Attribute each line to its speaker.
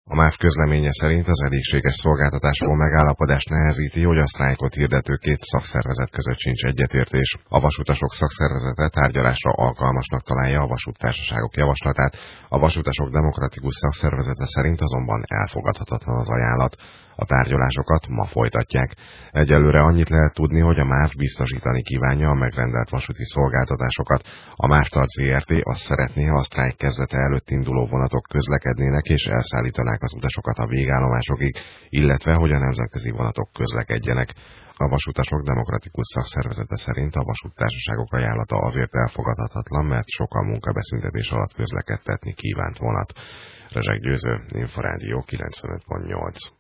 Speaker 1: A MÁV közleménye szerint az elégséges szolgáltatásról megállapodást nehezíti, hogy a sztrájkot hirdető két szakszervezet között sincs egyetértés. A vasutasok szakszervezete tárgyalásra alkalmasnak találja a vasúttársaságok javaslatát, a vasutasok demokratikus szakszervezete szerint azonban elfogadhatatlan az ajánlat. A tárgyalásokat ma folytatják. Egyelőre annyit lehet tudni, hogy a MÁV biztosítani kívánja a megrendelt vasúti szolgáltatásokat. A MÁV-TAR Zrt. Azt szeretné, ha a sztrájk kezdete előtt induló vonatok közlekednének és elszállítanák az utasokat a végállomásokig, illetve hogy a nemzetközi vonatok közlekedjenek. A vasutasok demokratikus szakszervezete szerint a vasúttársaságok ajánlata azért elfogadhatatlan, mert sokan munkabeszüntetés alatt közlekedtetni kívánt vonat. Rezsek Győző, Inforádió 95.8.